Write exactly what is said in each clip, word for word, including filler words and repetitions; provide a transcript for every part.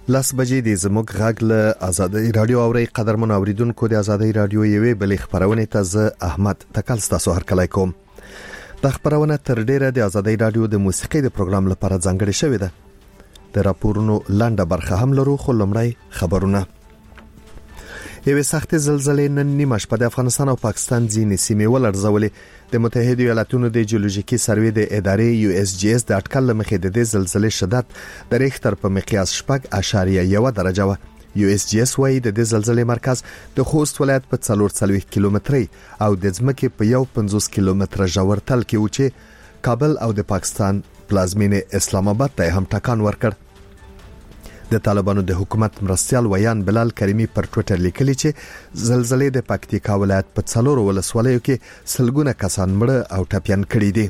لاس بجې د زموږ غږ له آزادۍ رادیو اوري قدرمن اوریدونکو د آزادۍ رادیو یوې بلې خبرونه ته زه احمد تکل ستاسو هرکلی کوم. د خبرونه تر ډیره د آزادۍ رادیو د موسیقي د پروګرام لپاره ځانګړې شوې ده. د راپورونو لنډه برخه هم لرو، خو لومړی خبرونه. یوه سخت زلزلې نن نیمه شپه د افغانستان او پاکستان ځینې سیمې ولړزولې. د متحده ایالاتونو د جیولوژیکي سروې د ادارې یو اس جی اس د اټکل مخې د دې زلزلې شدت د ریختر په مقیاس شپږ اعشاریه یو درجه و. یو اس جی اس وايي د دې زلزلې مرکز د خوست ولایت په څلور څلوېښت کیلومتري او د ځمکې په یو پنځوس کیلومتره ژورتل کې و چې کابل او د پاکستان پلازمینه اسلام آباد ته هم ټکان ورکړ. د طالبانو د حکومت مرستيال ویان بلال کریمی پر ټوئیټر لیکلی چې زلزلې د پکتیکا ولایت په څلور ولسوالیو کې سلګونه کسان مړه او ټپيان کړي دي.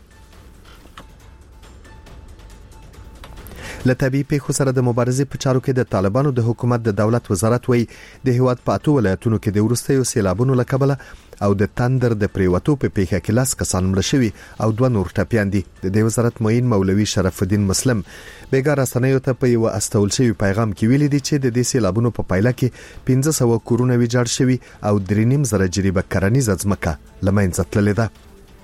لطبي پیښو سره د مبارزې په چارو کې د طالبانو د حکومت د دولت وزارت وایي د هیواد په اته ولایتونو کې د ورستیو سیلابونو لکبله او د تندر د پریوتو په پیښه کې لاس کسان مړه شوي او دوه نور ټپيان دي. د دې وزارت معین مولوي شرف الدین مسلم بیګا رسنیو ته په یو استول شوی پیغام کې ویلي دي چې د دې سیلابونو په پایله کې پنځه سوه کورونه ویجاړ شوي او درې نیم زره جریبه کرنیزه ځمکه له منځه تللې ده.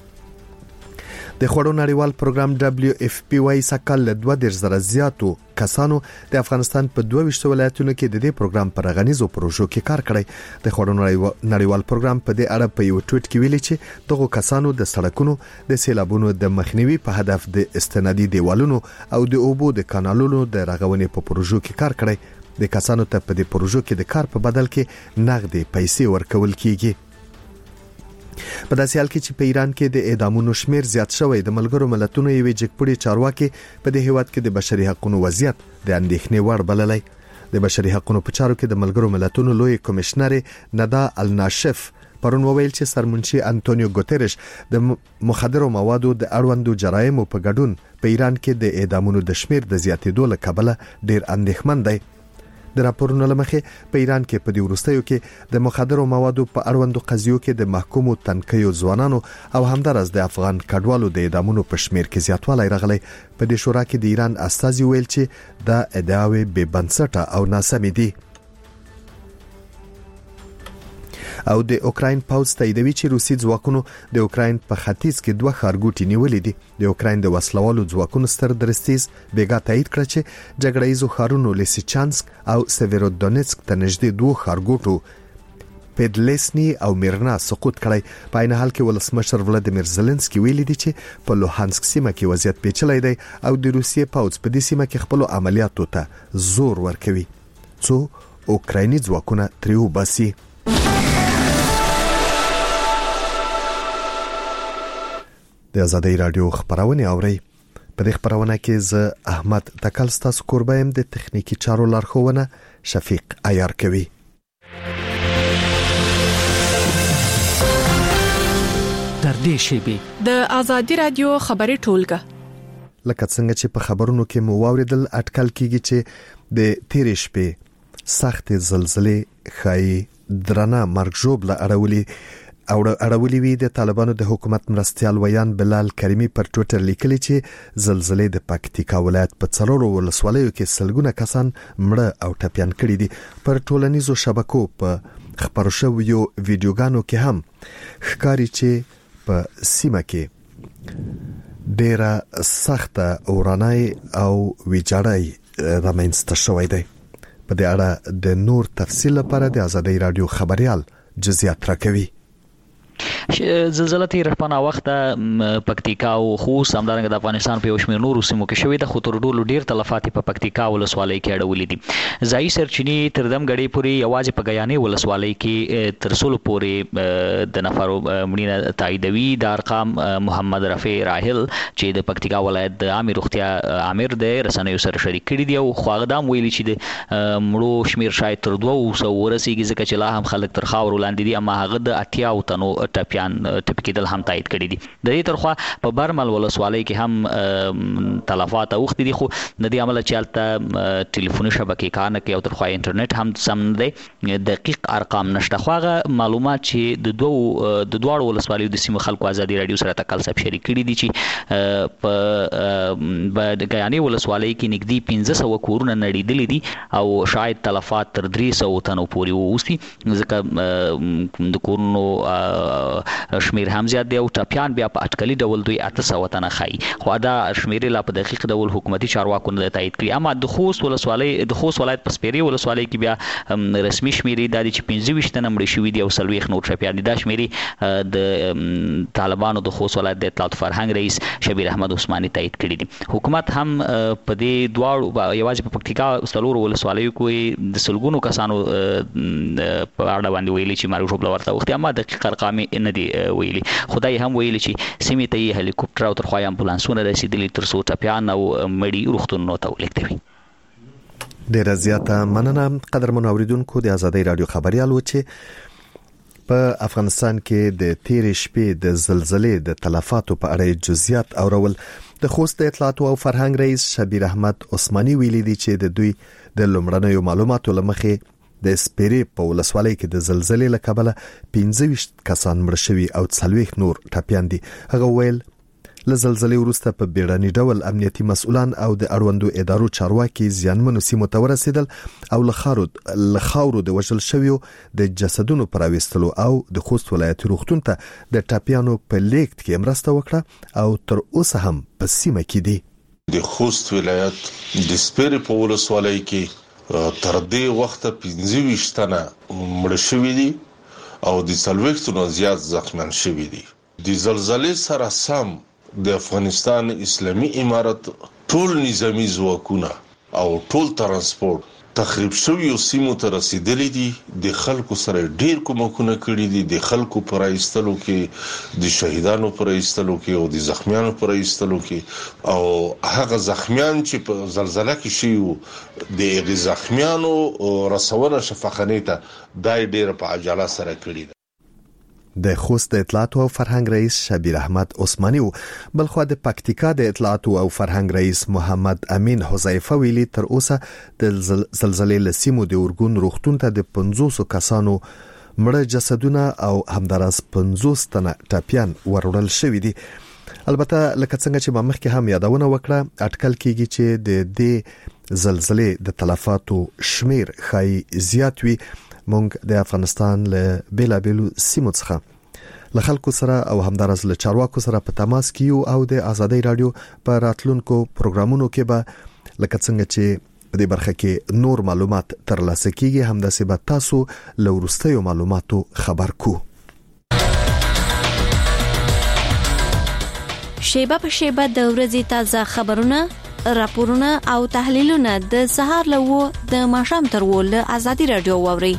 د خوړو نړیوال پروګرام دبليو اف پی وايي سکهال له دوه دېرش زره زیاتو کسانو د افغانستان په دوه ویشت ولایتونو کې د دې پروګرام پر غنیزو پروژو کې کار کړی. د خوړو نړیوال پروګرام په دې اړه په یو ټویټ کې ویلي چې دغه کسانو د سړکونو د سیلابونو د مخنیوي په هدف د استنادي دیوالونو او د اوبو د کانالونو د رغونې په پروژو کې کار کړی. د کسانو ته په دې پروژو کې د کار په بدل کې نغدي پیسې ورکول کیږي. په داسې حال کې چې په ایران کې د اعدامونو شمیر زیات شوی، د ملګرو ملتونو یوې جګپوړي چارواکي په دې هیواد کې د بشري حقوقو وضعیت د اندېښنې وړ بللی. د بشري حقوقو په چارو کې د ملګرو ملتونو لوی کمشنر ندا الناشف پرون وویل چې سرمنشي انټونیو ګوتریش د مخدرو موادو د اړوندو جرایمو په ګډون په ایران کې د اعدامونو د شمیر د زیاتېدو لکبله ډیر اندېښمن دی. د راپورونو لمخې په ایران کې په دې وروستیو کې د مخدرو موادو په اړوندو قضیو کې د محکومو تنکیو ځوانانو او همدارس د افغان کډوالو د اعدامونو په شمیر کې زیاتوالی راغلی. په دې شورا کې د ایران استازي ویل چې دا ادعاوې بې بنسټه او ناسمې دي. او د اوکراین پوځ تاییدوي چې روسي ځواکونو د اوکراین په ختیځ کې دوه ښارګوټي نیولې دي. د اوکراین د وسلوالو ځواکونو ستر درستیز بیګا تایید کړ چې جګړه ییزو ښارونو لیسیچانسک او سیویرودونیتسک ته نږدې دوه ښارګوټو پدلیسنی او میرنا سقوط کړی. په عین حال کې ولسمشر ولادیمیر زيلنسکي ویلي دی چې په لوهانسک سیمه کې وضعیت پیچلی دی او د روسیې پوځ په دې سیمه کې خپل عملیاتو ته زور ورکوي څو اوکرایني ځواکونه تریو باسي. د آزادۍ رادیو خبرونه اوري. په دې خبرونه کې زه احمد تکل ستاسو کوربه يم. د تخنیکی چارو لارښوونه شفیق عیار کوي. در دې شیبه د آزادۍ رادیو خبري ټولګه لکه څنګه چې په خبرونو کې مو واوریدل اټکل کیږي چې د تیرې شپې سخت زلزلې خای درنه مرګ ژوبله اړولي او اړولي وی. د طالبانو د حکومت مرستيال ویان بلال کریمی پر ټوئیټر لیکلی چې زلزلې د پکتیکا ولایت په څلورو ولسوالیو کې سلګونه کسان مړه او ټپيان کړي دي. پر ټولنیزو شبکو په خبرو شویو ویډیوګانو کې هم ښکاري چې په سیمه کې ډیره سخته اورانای او ویجاړی رامنځته شوی دی. په دې اړه د نور تفصیل لپاره د آزادۍ رادیو خبريال جزئیات راکوي. زلزلہ تیر په وخت پکتیکا او خوست همدارنګه د افغانستان په شمیر نورو سیمو کې شوې د خطر ډولو ډیر تلفات په پکتیکا ولسوالۍ کې اړولې دي. ځای سرچینی تر دم غړي پوری یوازې په غیانې ولسوالۍ کې تر څولو پورې د نفرو مړینه تاییدوي. د ارقام محمد رفیع راحل چې د پکتیکا ولایت د عامه روغتیا امیر د رسنیو سره شریک کړي دی او خواغدام ویلي چې د مړو شمیر شاید تر دوه سوه ورسیږي ځکه چې لا هم خلک تر خاور لاندې دي، اما هغه د اتیا او تنو ټپيان ټپکیدل هم تایید کړي دي. د دې ترخوا په برمل ولسوالۍ کې هم تلفات اوختي دي، خو د دې عمل چالتہ ټلیفوني شبکې کار نه کوي او ترخوا انټرنیټ هم سم دی، دقیق ارقام نشته. خو هغه معلومات چې د دوه د دواړو ولسوالیو د سیمو خلکو ازادي رادیو سره تکل سب شریک کړي دي چې په د ګیانې ولسوالۍ کې نږدې پنځه سوه کورونه نړېدلي دي او شاید تلفات تر درې سوو تنو پورې واوسي، ځکه د کورونو شمیر هم زیات دی او ټپیان بیا په اټکلي ډول دوی اته سوه تنه ښایي، خو دا شمیرې لا په دقیق ډول حکومتي چارواکو نه تایید کړي. اما د خوست ولسوالۍ د خوست ولایت په سپیرې ولسوالۍ کې بیا رسمي شمیرې دا دي چې پنځه ویشت تنه مړه شوي دي او څلوېښت نور ټپیان دي. دا شمیرې د طالبانو د خوست ولایت د اطلاعات فرهنګ رئیس شبیر احمد عثماني تایید کړي دي. حکومت هم په دې دواړو یوازې په پکتیکا څلورو ولسوالیو کې د سلګونو کسانو په اړه باندې ویلي چې مرګ ژوبله ورته اوښتي، اما دقیق ارقام نه دي ویلي. خدای هم ویلي چې سیمې ته یې هلیکوپټر او ترخوا امبولانسونه رسېدلي تر څو ټپیان او مړي روغتونونو ته ولېږدوي. ډیره زیاته مننه قدرمنو اوریدونکو. د ازادۍ رادیو خبريال و چې په افغانستان کې د تیرې شپې د زلزلې د تلفاتو په اړه جزئیات اورول. د خوست د اطلاعات او فرهنګ رئیس شبیر احمد عثماني ویلي دي چې د دوی د لومړنیو معلوماتو لمخې د سپیرې په ولسوالۍ کې د زلزلې له کبله پنځه ویشت کسان مړه شوي او څلوېښت نور ټپیان دي. هغه ویل له زلزلې وروسته په بیړني ډول امنیتي مسؤلان او د اړوندو ادارو چارواکي زیانمنو سیمو ته ورسېدل او له خاورو له خاورو د وژل شویو د جسدونو پر راوستلو او د خوست ولایت روغتون ته د ټپیانو په لیږد کې مرسته وکړه او تر اوسه هم په سیمه کې دي. د خوست ولایت د سپیرې په ولسوالۍ کې تر دې وخته پنځه ویشت تنه مړه شوي دي او د څلوېښتو نه زیات زخمیان شوي دي. د زلزلې سره سم د افغانستان اسلامي امارت ټول نظامی ځواکونه او ټول ترانسپورت تخریب شوی او سیمو ته رسیدلي دي. د خلکو سره ډیر کومکونه کړي دي، د خلکو پر ایستلو کې، د شهیدانو پر ایستلو کې او د زخمیانو پر ایستلو کې، او هغه زخمیان چې په زلزلہ کې شي د زخمیانو رسونه شفاخانه ته دای ډیر په عجاله سره کړي دي. د خوست د اطلاعات او فرهنګ رئیس شبیر احمد عثماني و. بلخو د پکتیکا د اطلاعات او فرهنګ رئیس محمد امین حذیفه ویلي تر اوسه د زلزلې له سیمو د اورګون روغتون ته د پنځوس کسانو مړه جسدونه او همداراز پنځوس تنه ټپیان وروړل شوي دي. البته لکه څنګه چې ما مخکې هم یادونه وکړه، اټکل کیږي چې د دې زلزلې د تلفاتو شمیر خای زیات وي. مونږ د افغانستان له بیلابیلو سیمو څخه له خلکو سره او همدارس له چارواکو سره په تماس کې او د ازادۍ رادیو په راتلونکو پروګرامونو کې به لکه څنګه چې په دې برخه کې نور معلومات ترلاسه کیږي همداسې به تاسو له وروستیو معلوماتو خبر کو. شیبه په شیبه د ورځې تازه خبرونه، راپورونه او تحلیلونه د سهار له و د ماښام تر و له ازادي رادیو واوري.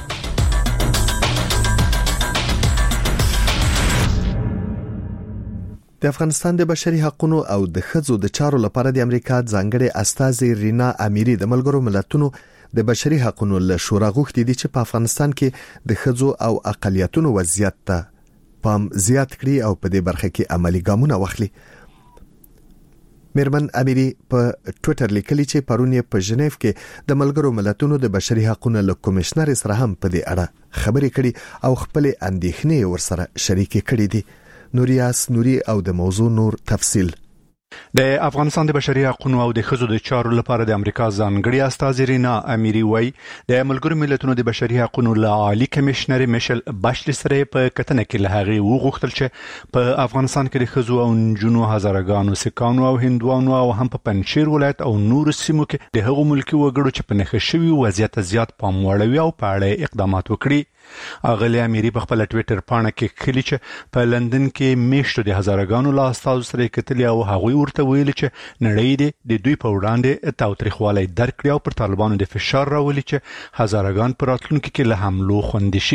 د افغانستان د بشري حقوقو او د ښځو د چارو لپاره د امریکا ځانګړي استازي رینا امیری د ملګرو ملتونو د بشري حقوقو له شورا غوښتي دي چې په افغانستان کې د ښځو او اقلیتونو وضعیت ته پام زیات کړي او په دې برخه کې عملی ګامونه واخلي. میرمن امیری په ټوئیټر لیکلي چې پرون یې په ژنیف کې د ملګرو ملتونو د بشري حقوقو له کمشنر سره هم په دې اړه خبرې کړي او خپل اندېښنې ورسره شریکې کړي دي. نوریاس نوري او د موضوع نور تفصیل. د افغانستان د بشري حقوقو او د ښځو د چارو لپاره د امریکا ځانګړي استازي رینا امیری وایي د ملګرو ملتونو د بشري حقوقو له عالی کمشنر میشل باشلی سره په کتنه کې له هغه وغوښتل چې په افغانستان کې د ښځو او نجونو هزارګانو سکانو او هندوانو او هم په پنځشیر ولایت او نور سیمو کې د هغو ملکي وګړو چې په نښه شوي وضعیت زیات پام وړوي او په اړه اقدامات وکړي. اغلی امیری په خپل ټوئیټر پاڼه کې کلی چې په لندن کې میشتو د هزارګانو لا استازو سره کتلی او هغوی ورته ویل چې نړۍ د دوی په وړاندې تاوتریخوالی درک کړي او پر طالبانو د فشار راولي چې هزارګان پر راتلونکي کې له حملو خوندي شي.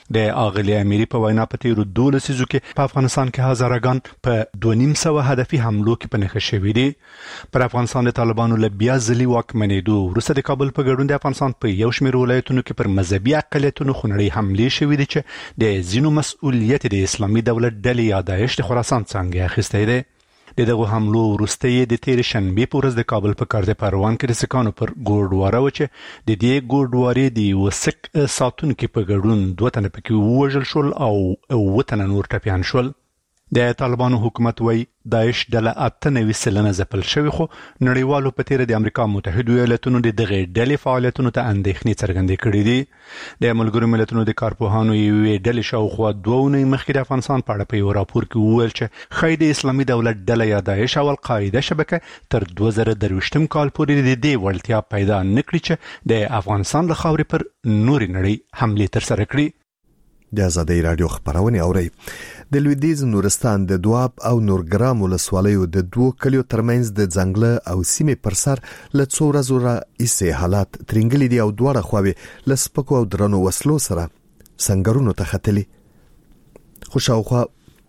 د اغلی اميري په وینا په تیرو دوله سيزو کې په افغانستان کې هزارهګان په دوه نیم سوه هدفي حملو کې په نښه شوي دي. پر افغانستان د طالبانو له بیا ځلي واکمنېدو وروسته د کابل په ګډون د افغانستان په یو شمېر ولایتونو کې پر مذهبي اقلیتونو خونړۍ حملې شوې دي چې د ځینو مسؤلیت د اسلامي دولت ډلې یا داعش د خراسان څنګه اخیستی دی. د دغه حملو وروسته یې د تیر شنبې په ورځ د کابل په کارته پروان کې د سکانو پر ګوردواره و چې د دې ګوردوارې د وسک ساتونکو په ګډون دوه تنه پکې ووژل شول او اووه تنه نور ټپیان شول. د طالبانو حکومت وای داعش ډله اته نوي سلنه ځپل شوی خو نړیوالو په تیر د امریکا متحده ایالاتونو د دغه ډلې فعالیتونو ته اندېښنې څرګندې کړې دي. د ملګرو ملتونو د کارپوهانو یوې ډلې شاوخوا دوه اونۍ مخکې د افغانستان په اړه په یو راپور کې وویل چې ښایي د اسلامي دولت ډله یا داعش او القاعده شبکه تر دوه زره درویشتم کال پورې د دې وړتیا پیدا نه کړي چې د افغانستان له خاورې پر نورې نړۍ حملې ترسره کړي. د آزادۍ رادیو خبرونه اوري. د لویدیز نورستان د دواب او نورګرام ولسوالیو د دوو کلیو ترمنځ د ځنګله او سیمې پر سر له څو ورځو راهیسې حالات ترنګلي دي او دواړه خواوې له سپکو او درنو وسلو سره سنگرونو ته ختلي. خو شاوخوا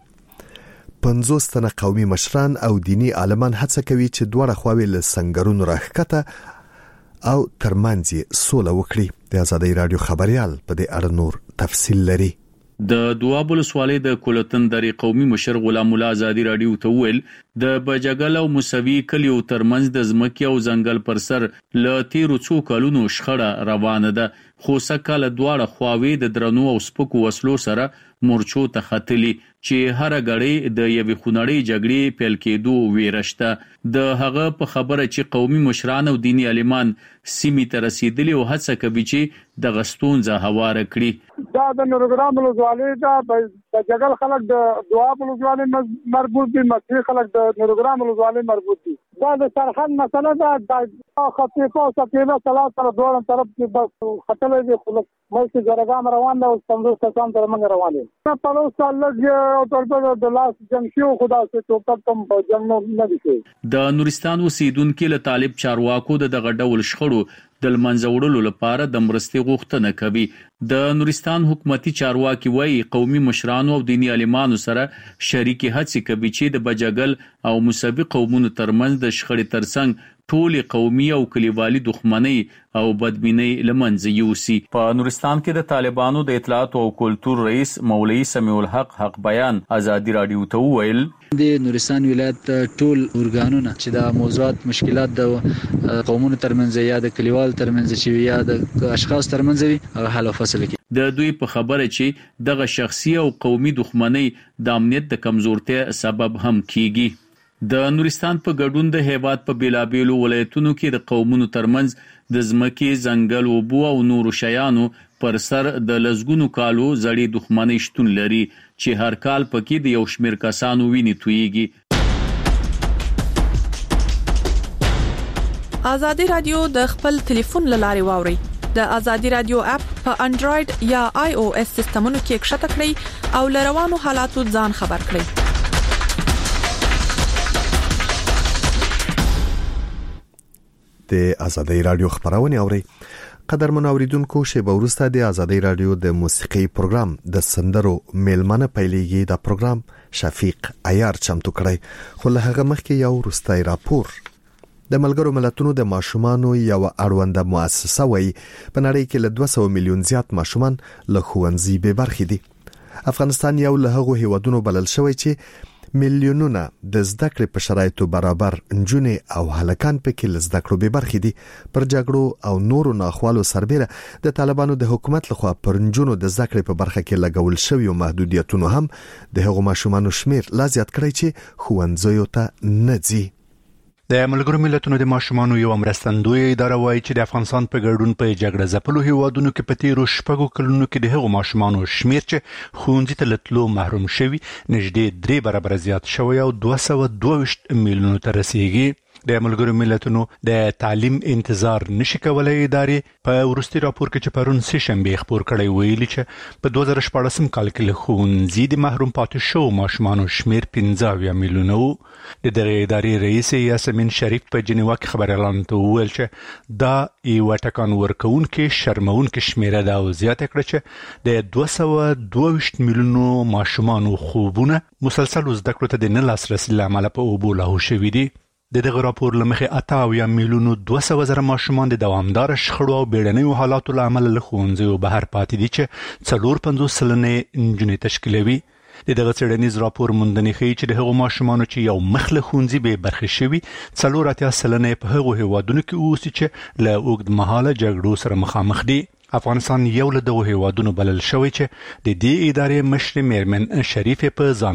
پنځوس تنه قومي مشران او دینی عالمان هڅه کوي چې دواړه خواوې له سنگرونو راښکته او ترمنځ سوله وکړي. د آزادۍ رادیو خبريال په دې اړه نور تفصیل لري. د دواب ولسوالۍ د کولتن درې قومي مشر غلام الله آزادۍ رادیو ته ویل د بجګل او موسوي کلیو ترمنځ د ځمکې او ځنګل پر سر ل تیرو څو کلونو شخړه روانه ده خو سکه له دواړه خواوې د درنو او سپکو وسلو سره مورچو ته ختلي چې هر غړي د یوې خونړۍ جګړې پیل کېدو ویرشته. د هغه په خبره چې قومي مشران او دینی عالمان سیمې ته رسیدلي او هڅه کوي چې د غستونزه هواره کړي. دا د نورګرام ولسوالۍ دا د جګل خلک د دواب ولسوالۍ مربوط دي، مصری خلک د نورګرام ولسوالۍ مربوط دي. دا د سرحد مسله ده. د خطیفه او سکینه ثلاث سره دوه طرف کې بس خطلې دي خلک ملک جرګام روان ده او څنګه څنګه تر موږ روان دي. په لوس لږ او تر د لاس جنگ شو خدا سے ټوپک تم په جنگ نه دي. د نورستان اوسیدونکو له طالب چارواکو د دغه ډول شخړو د منځوړلو لپاره د مرستې غوښتنه کوي. د نورستان حکومتي چارواکي وایي قومي مشرانو او دینی عالمانو سره شریکي هڅې کوي چې د بجګل او موسوي قومونو ترمنځ د شخړې ترڅنګ ټول قومي او کلیوالي دښمنۍ او بدبینۍ لمنځه یوسي. په نورستان کې د طالبانو د اطلاعات او کلتور رئیس مولوی سمیع الحق حق بیان آزادۍ رادیو ته ویل د نورستان ولایت ټول اورګانونه چې د موضوعات مشکلات د قومونو ترمنځ یا د کلیوال ترمنځ چې یا د اشخاص ترمنځ وي حل او فصل کوي. د دوی په خبره چې دغه شخصي او قومي دښمنۍ د امنیت د کمزورتیا سبب هم کیږي. د نورستان په ګډون د هیواد په بیلابیلو ولایتونو کې د قومونو ترمنځ د ځمکې ځنګل اوبو او نورو شیانو پر سر د لزګونو کالو زړې دښمنۍ شتون لري چې هر کال پکې د یو شمېر کسانو وینې تویږي. آزادۍ رادیو د خپل ټلیفون لارې واوري. د آزادۍ رادیو اپ په انډراید یا آی او اس سیستمونو کې کښته کړئ او لروانو حالاتو ځان خبر کړئ. د آزادۍ رادیو خبرونه اوري. قدر منوریدونکو شیبه ورسته د آزادۍ رادیو د موسیقي پروګرام د سندرو میلمنه پیلېږي. د پروګرام شفیق عیار چمتو کړی خو له هغه مخکې یو وروستی راپور. د ملګرو ملتونو د ماشومانو یو اړونده مؤسسه وایي په نړۍ کې له دوه سوه میلیون زیات ماشومان له ښوونځي بې برخې دي. افغانستان یو له هغو هیوادونو بلل شوی چې میلیونونه د زده کړې په شرایطو برابر نجونې او هلکان پکې له زده کړو بې برخې دي. پر جګړو او نورو ناخوالو سربېره د طالبانو د حکومت لخوا پر نجونو د زده کړې په برخه کې لګول شوي محدودیتونو هم د هغو ماشومانو شمیر لا زیات کړی چې ښوونځیو ته نه ځي. د ملګرو ملتونو د ماشومانو یو مرستندوی اداره وایي چې د افغانستان په ګډون په جګړه ځپلو هیوادونو کې په تیرو شپږو کلونو کې د هغو ماشومانو شمیر چې ښوونځي ته له تلو محروم شوي نږدې درې برابره زیات شوی او دوه سوه دوه ویشت میلیونو ته رسیږي. د ملګرو ملتونو د تعلیم انتظار نشي کولای ادارې په ورستي راپور کې چې پرون سه شنبه خبر کړی ویلي چې په دوه زره شپږ کال کې له ښوونځي د محروم پاتې شو ماشومان شمیر پنځه میلیونه وو. د دغه ادارې رئیس یاسمین شریف په جنیوا کې خبر اعلان ته وویل چې دا یو ټکان ورکوونکې شرمونکې شمیره ده او زیاته کړه چې د دوه سوه دوه ویشت میلیونو ماشومانو خوبونه مسلسل زده کړو ته د نه لاسرسي له امله په اوبو لاهو شوي دي. د دغه راپور له مخې اته اویا میلیونو دوه سوه زره ماشومان د دوامداره شخړو او بیړنیو حالاتو له امله له ښوونځیو بهر پاتې دي چې څلور پنځوس سلنې نجونې تشکیلوي. د دغه څېړنیز راپور موندنې ښیي چې د هغو ماشومانو چې یو مخ له ښوونځي بې برخې شوي څلور اتیا سلنې په هغو هیوادونو کې اوسي چې له اوږدمهاله جګړو سره مخامخ دي. افغانستان یو له دغو هیوادونو بلل شوی چې د دې ادارې مشر میرمن شریف په ځان